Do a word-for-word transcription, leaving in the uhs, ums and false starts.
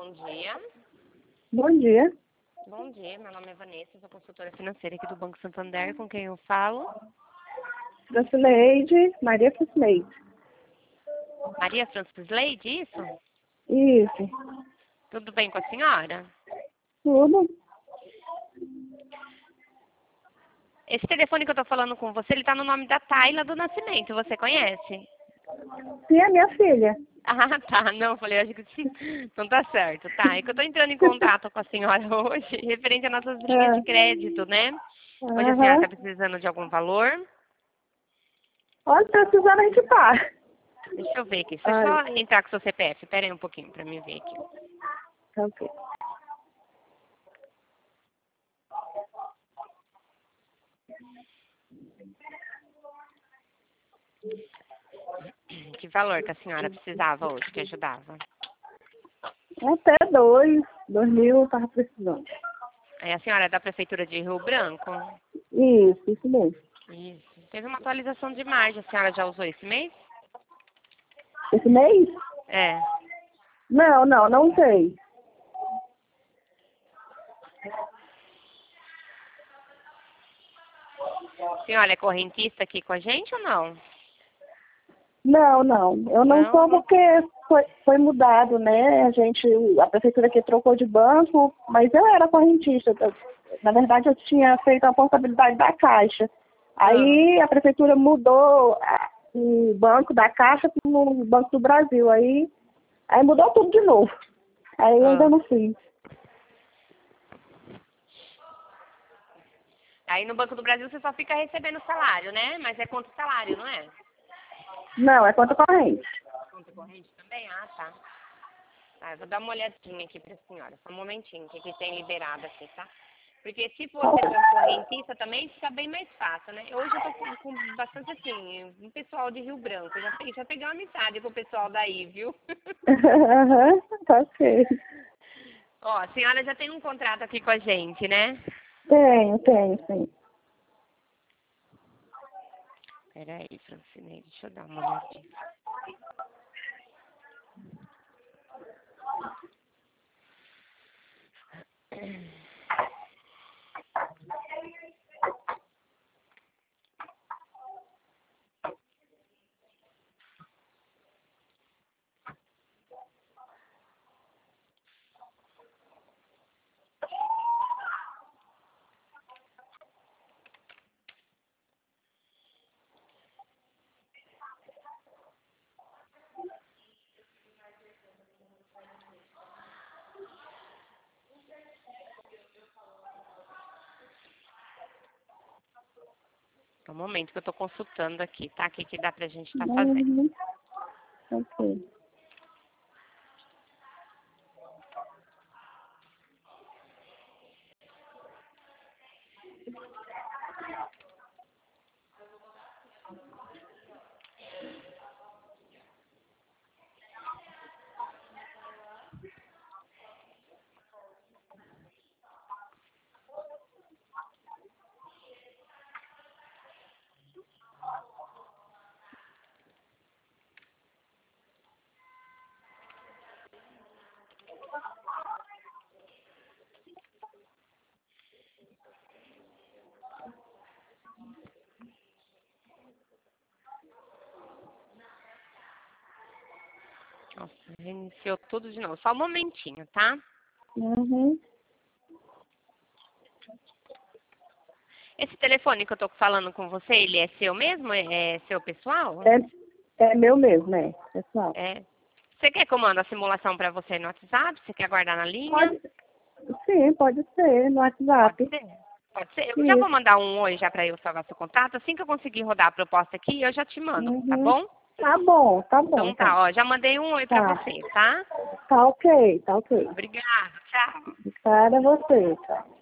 bom dia. Bom dia. Bom dia, meu nome é Vanessa, sou consultora financeira aqui do Banco Santander, com quem eu falo? Francileide, Maria Francileide. Maria Francis Leide, isso? Isso. Tudo bem com a senhora? Tudo? Esse telefone que eu tô falando com você, ele tá no nome da Tayla do Nascimento, você conhece? Sim, é minha filha. Ah, tá, não, eu falei, acho que sim. Então tá certo, tá. É que eu tô entrando em contato com a senhora hoje, referente às nossas linhas de Ah, crédito, né? Hoje a senhora Aham. tá precisando de algum valor? Olha, precisando a gente tá. Deixa eu ver aqui, deixa eu Ai, só entrar com o seu C P F, pera aí um pouquinho pra mim ver aqui. tá ok. Que valor que a senhora precisava hoje, que ajudava? Até dois, dois mil eu tava precisando. Aí a senhora é da Prefeitura de Rio Branco? Isso, isso mesmo. Isso. Teve uma atualização de margem, a senhora já usou esse mês? Esse mês? É. Não, não, não tem. A senhora é correntista aqui com a gente ou não? Não, não. Eu não Não, sou não. porque foi, foi mudado, né? A gente, a prefeitura aqui trocou de banco, mas eu era correntista. Na verdade, eu tinha feito a portabilidade da Caixa. Ah, Aí a prefeitura mudou a- o banco da Caixa para o Banco do Brasil. Aí, aí mudou tudo de novo. Aí eu ainda ah. não fiz. Aí no Banco do Brasil você só fica recebendo salário, né? Mas é contra salário, não é? Não, é conta corrente. Conta corrente também? Ah, tá. Tá, eu vou dar uma olhadinha aqui pra senhora. Só um momentinho, o que, que tem liberado aqui, tá? Porque se Tá você for correntista também fica bem mais fácil, né? Hoje eu tô com, com bastante assim, um pessoal de Rio Branco. Eu já, pe- já peguei uma amizade com o pessoal daí, viu? Aham, tá ok. Ó, a senhora já tem um contrato aqui com a gente, né? Tenho, tenho, sim. Peraí, Francine, deixa eu dar uma olhadinha. Só um momento que eu tô consultando aqui, tá? O que, que dá pra gente estar fazendo. Uhum. Ok. Nossa, reiniciou tudo de novo. Só um momentinho, tá? Uhum. Esse telefone que eu tô falando com você, ele é seu mesmo? É, é seu pessoal? É, é meu mesmo, né, pessoal? É. Você quer que eu mande a simulação pra você no WhatsApp? Você quer guardar na linha? Pode, sim, pode ser, no Pode WhatsApp. ser. Pode ser. Eu já vou Isso. mandar um oi já pra eu salvar seu contato. Assim que eu conseguir rodar a proposta aqui, eu já te mando, tá Uhum. bom? Tá bom, tá bom, Então tá, então. ó, já mandei um oi pra Tá. você, tá? Tá ok, tá ok. Obrigada, tchau. Para você, tchau.